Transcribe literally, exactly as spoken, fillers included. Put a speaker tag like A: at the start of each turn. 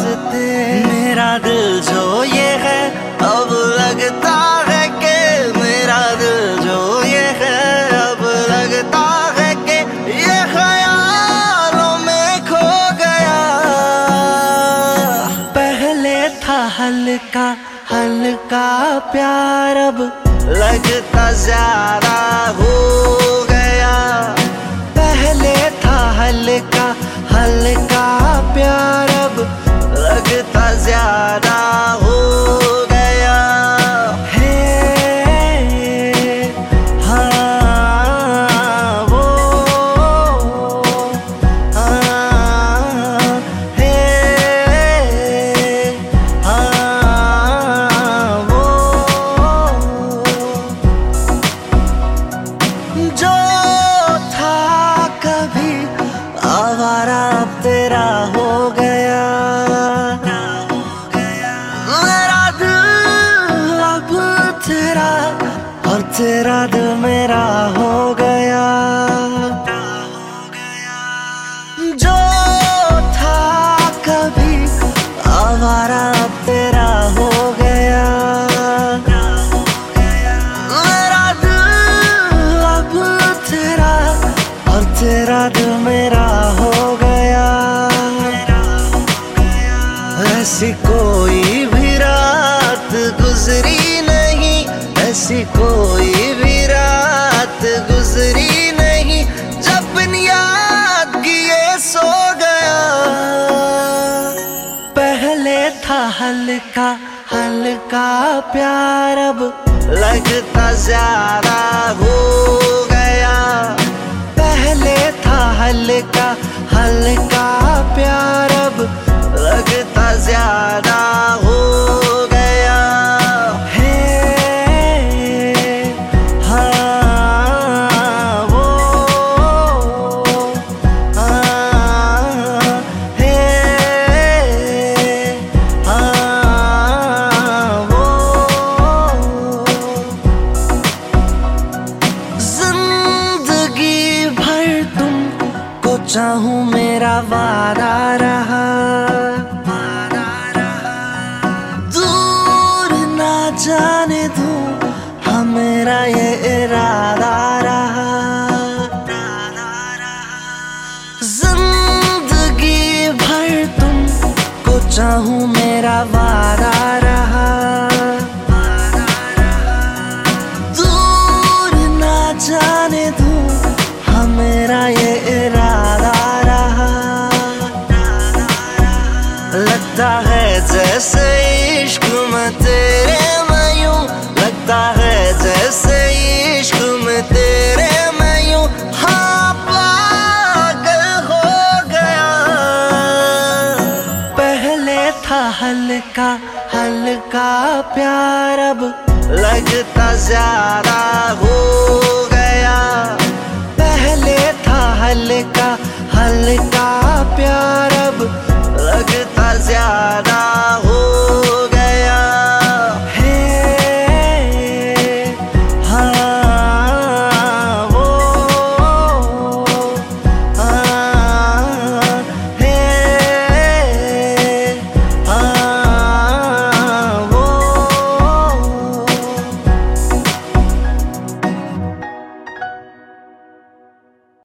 A: वास्ते। मेरा दिल जो ये है अब लगता है कि मेरा दिल जो ये है अब लगता है कि ये ख्यालों में खो गया। पहले था हल्का हल्का प्यार अब लगता ज्यादा हो गया। पहले था हल्का हल्का प्यार अब लगता ज्यादा हो गया है। हाँ वो हाँ है हाँ वो जो था कभी आवारा अब तेरा हो गया। मेरा दिल अब तेरा और तेरा दिल मेरा हो गया। जो था कभी आवारा अब तेरा हो गया। मेरा दिल अब तेरा और तेरा दिल मेरा हो गया। ऐसी कोई भी रात गुजरी नहीं, ऐसी कोई भी रात गुजरी नहीं जब बिन याद किए सो गया। पहले था हल्का हल्का प्यार अब लगता ज्यादा हो गया। पहले था हल्का हल्का प्यार अब लगता ज्यादा हो गया है। हाँ वो हाँ है हाँ वो। जिंदगी भर तुमको चाहूं मेरा वादा रहा। दूर ना जाने दूं हाँ मेरा ये इरादा रहा। जिंदगी भर तुमको चाहूं मेरा वादा रहा। दूर ना जाने दूं हाँ मेरा ये इरादा रहा। लगता है जैसे इश्क में तेरे मैं यूं, लगता है जैसे इश्क में तेरे मैं यूं हाँ पागल हो गया। पहले था हल्का हल्का प्यार अब लगता ज्यादा हो गया। पहले था हल्का हल्का प्यार अब लगता ज्यादा हो